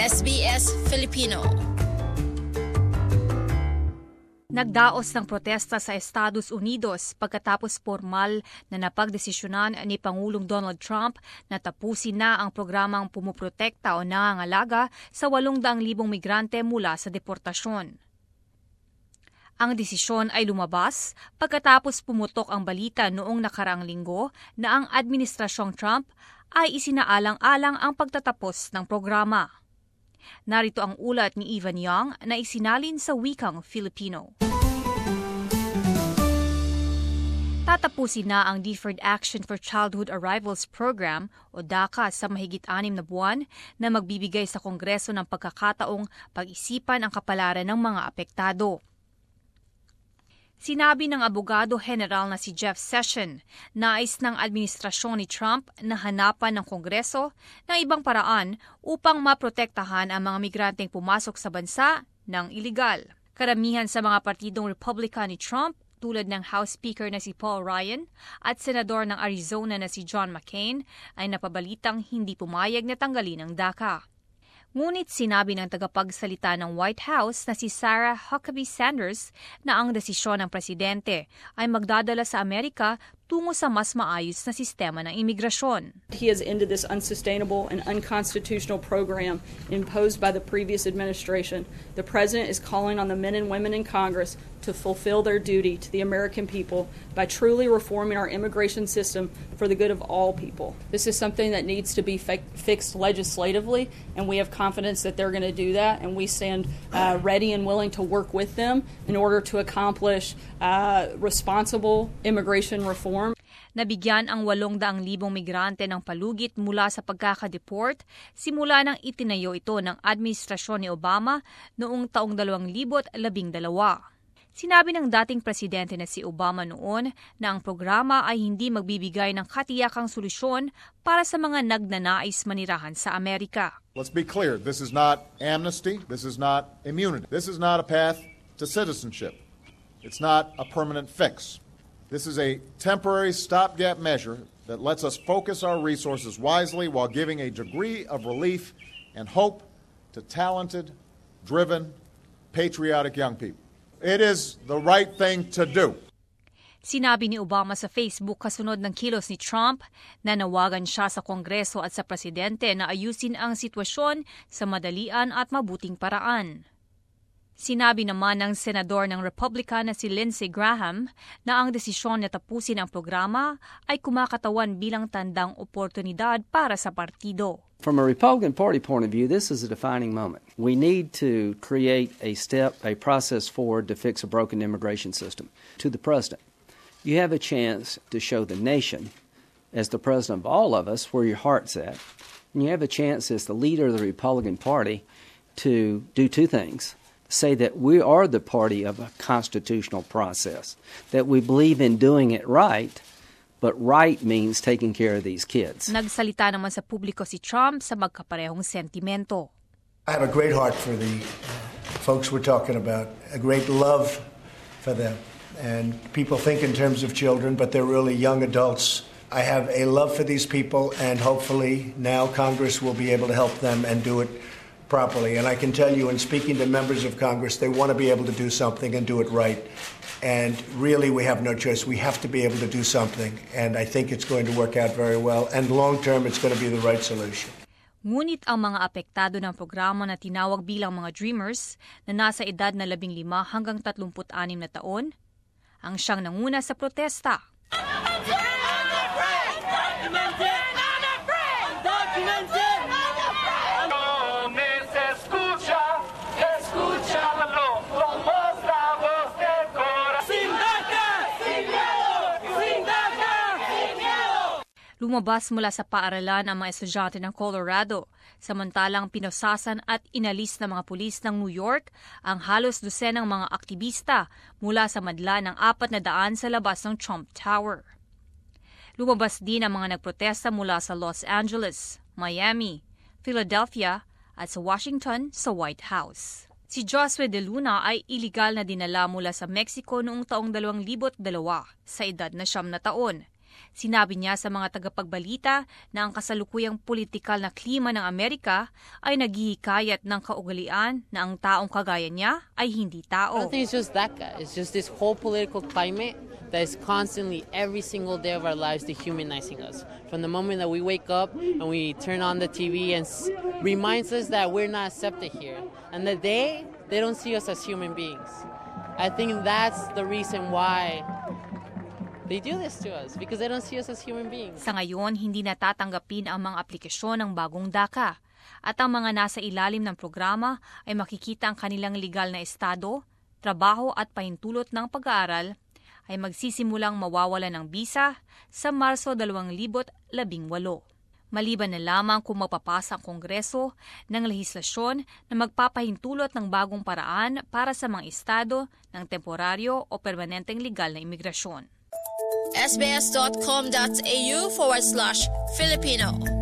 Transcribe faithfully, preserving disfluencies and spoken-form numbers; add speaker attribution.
Speaker 1: S B S Filipino.
Speaker 2: Nagdaos ng protesta sa Estados Unidos pagkatapos formal na napagdesisyonan ni Pangulong Donald Trump na tapusin na ang programang pumuprotekta o nangangalaga sa walong daang libong migrante mula sa deportasyon. Ang desisyon ay lumabas pagkatapos pumutok ang balita noong nakaraang linggo na ang Administrasyong Trump ay isinaalang-alang ang pagtatapos ng programa. Narito ang ulat ni Evan Young na isinalin sa wikang Filipino. Tatapusin na ang Deferred Action for Childhood Arrivals Program o DACA sa mahigit anim na buwan na magbibigay sa Kongreso ng pagkakataong pag-isipan ang kapalaran ng mga apektado. Sinabi ng abogado general na si Jeff Sessions, nais ng administrasyon ni Trump na hanapan ng Kongreso ng ibang paraan upang maprotektahan ang mga migranteng pumasok sa bansa ng iligal. Karamihan sa mga partidong Republican ni Trump, tulad ng House Speaker na si Paul Ryan at Senador ng Arizona na si John McCain, ay napabalitang hindi pumayag na tanggalin ang DACA. Ngunit sinabi ng tagapagsalita ng White House na si Sarah Huckabee Sanders na ang desisyon ng presidente ay magdadala sa Amerika tungo sa mas maayos na sistema ng imigrasyon.
Speaker 3: He has ended this unsustainable and unconstitutional program imposed by the previous administration. The president is calling on the men and women in Congress to fulfill their duty to the American people by truly reforming our immigration system for the good of all people. This is something that needs to be fi- fixed legislatively, and we have confidence that they're going to do that, and we stand uh, ready and willing to work with them in order to accomplish uh, responsible immigration reform.
Speaker 2: Nabigyan ang walong daang libong migrante ng palugit mula sa pagkakadeport simula nang itinayo ito ng administrasyon ni Obama noong taong dalawang libo't labing dalawa. Sinabi ng dating presidente na si Obama noon na ang programa ay hindi magbibigay ng katiyakang solusyon para sa mga nagnanais manirahan sa Amerika.
Speaker 4: Let's be clear, this is not amnesty, this is not immunity. This is not a path to citizenship. It's not a permanent fix. This is a temporary stopgap measure that lets us focus our resources wisely while giving a degree of relief and hope to talented, driven, patriotic young people. It is the right thing to do.
Speaker 2: Sinabi ni Obama sa Facebook kasunod ng kilos ni Trump na nawagan siya sa Kongreso at sa Presidente na ayusin ang sitwasyon sa madalian at mabuting paraan. Sinabi naman ng Senador ng Republican na si Lindsey Graham na ang desisyon na tapusin ang programa ay kumakatawan bilang tandang oportunidad para sa partido.
Speaker 5: From a Republican Party point of view, this is a defining moment. We need to create a step, a process forward to fix a broken immigration system. To the President, you have a chance to show the nation, as the President of all of us, where your heart's at. And you have a chance as the leader of the Republican Party to do two things. Say that we are the party of a constitutional process, that we believe in doing it right, but right means taking care of these kids.
Speaker 2: Nagsalita naman sa publiko si Trump sa magkaparehong sentimento.
Speaker 6: I have a great heart for the folks we're talking about, a great love for them. And people think in terms of children, but they're really young adults. I have a love for these people, and hopefully now Congress will be able to help them and do it properly. And I can tell you, in speaking to members of Congress, they want to be able to do something and do it right. And really, we have no choice. We have to be able to do something. And I think it's going to work out very well. And long term, it's going to be the right solution.
Speaker 2: Ngunit ang mga apektado ng programa na tinawag bilang mga Dreamers na nasa edad na labing lima hanggang tatlumput anim na taon, ang siyang nanguna sa protesta. Lumabas mula sa paaralan ang mga estudyante ng Colorado, samantalang pinosasan at inalis ng mga pulis ng New York ang halos dosenang mga aktivista mula sa madla ng apat na daan sa labas ng Trump Tower. Lumabas din ang mga nagprotesta mula sa Los Angeles, Miami, Philadelphia at sa Washington sa White House. Si Josue De Luna ay iligal na dinala mula sa Mexico noong taong dalawang libo't dalawa sa edad na siyam na taon. Sinabi niya sa mga tagapagbalita na ang kasalukuyang politikal na klima ng Amerika ay naghihikayat ng kaugalian na ang taong kagaya niya ay hindi
Speaker 1: I
Speaker 2: tao.
Speaker 1: don't think it's just that guy. It's just this whole political climate that is constantly, every single day of our lives, dehumanizing us. From the moment that we wake up and we turn on the T V and s- reminds us that we're not accepted here. And that they, they don't see us as human beings. I think that's the reason why they do this to us, because they don't see us as human beings.
Speaker 2: Sa ngayon, hindi natatanggapin ang mga aplikasyon ng bagong DACA at ang mga nasa ilalim ng programa ay makikita ang kanilang legal na estado, trabaho at pahintulot ng pag-aaral ay magsisimulang mawawalan ng bisa sa Marso dalawang libo labing walo. Maliban na lamang kung mapapasa ang Kongreso ng lehislasyon na magpapahintulot ng bagong paraan para sa mga estado ng temporaryo o permanenteng legal na imigrasyon.
Speaker 7: sbs.com.au forward slash Filipino